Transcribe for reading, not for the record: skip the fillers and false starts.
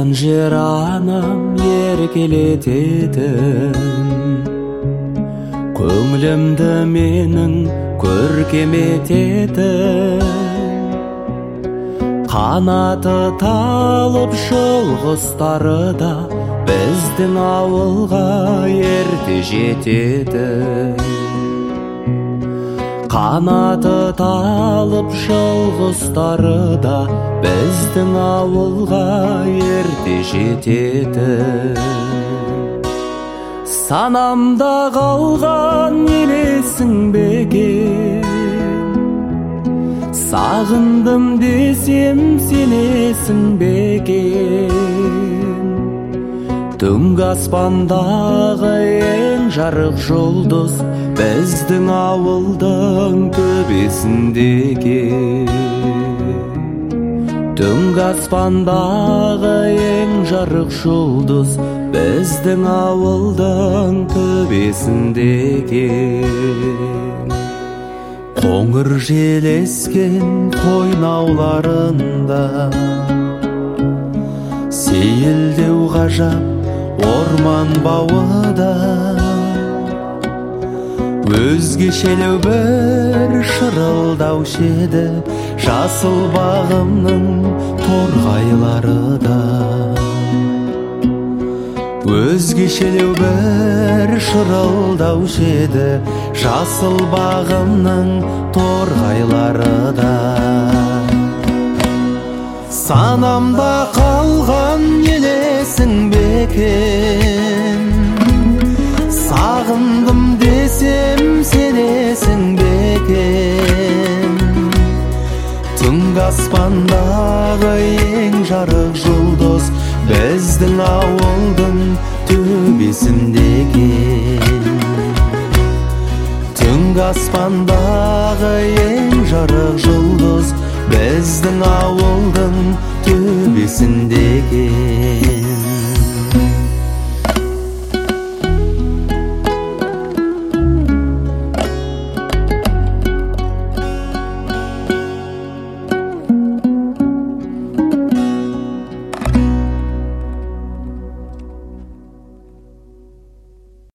туған жер анам еркелететін, көңілімді менің көркем ететін. Қанаты талып жол құстары да біздің ауылға ерте жетеді. Қанаты талып жол құстары да біздің ауылға ерте жетеді. Санамда қалған елесің бекен, сағындым десем сенесің бекен. Түнгі аспандағы ең жарық жұлдыз біздің ауылдың төбесіндегі. Түнгі аспандағы ең жарық жұлдыз біздің ауылдың төбесіндегі. Қоңыр жел ескен қойнауларында, сейілдеу ғажап орман бауыда, өзгешелеу бір шырылдаушы еді жасыл бағымның торғайлары да. Өзгешелеу бір шырылдаушы еді жасыл бағымның торғайлары да. Санамда қалған елесің бекен, сағындым десем сенесің бекен. Түнгі аспандағы ең жарық жұлдыз біздің ауылдың төбесіндегі. Түнгі аспандағы ең жарық жұлдыз біздің ауылдың төбесіндегі.